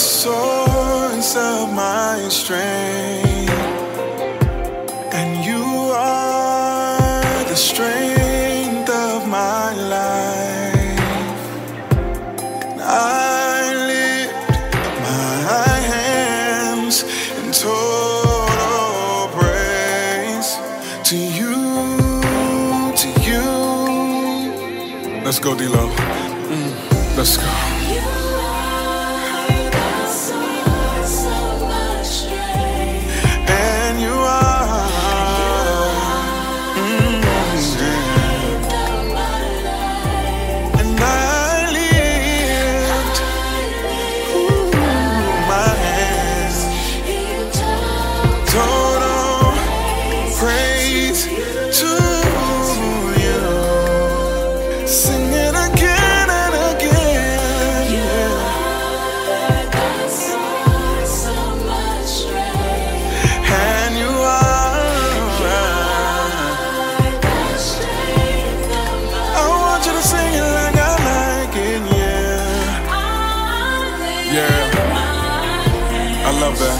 source of my strength, and you are the strength of my life. I lift my hands in total praise to you, to you. Let's go, D-Lo. Let's go. I love that.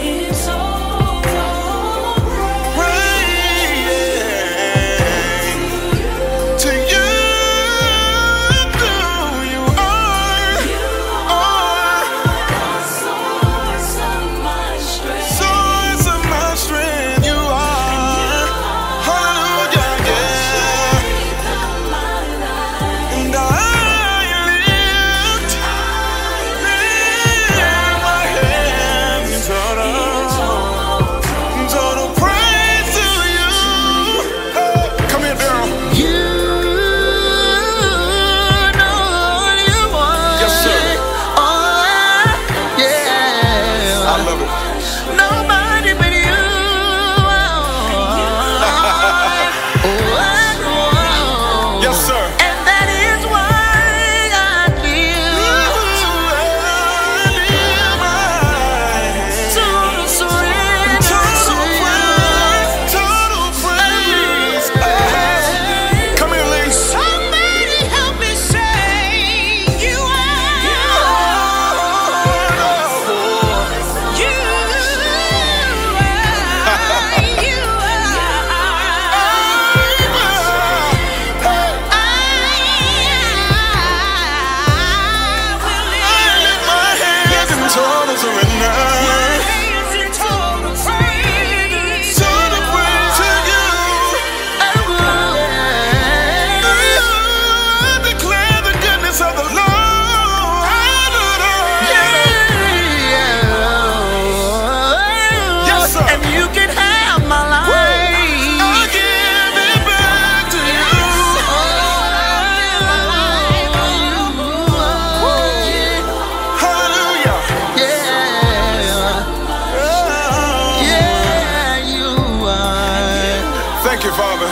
Thank you, Father.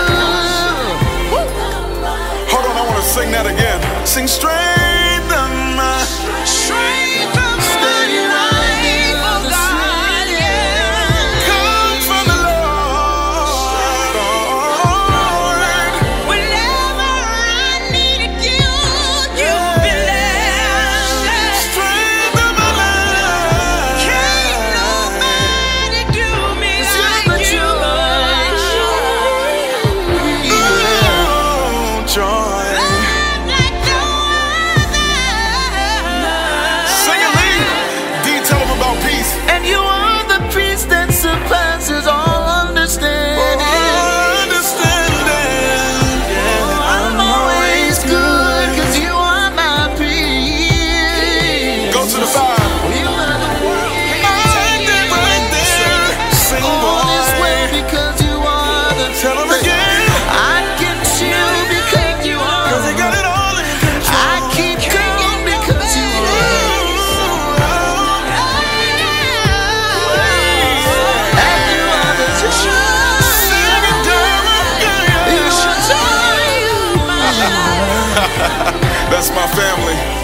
Hold on, I want to sing that again. Sing strength of my strength of my life, oh God, yeah. Comes from the Lord. Whenever I needed you, you've been there. Strength of my life. Can't nobody do me like you. That's my family.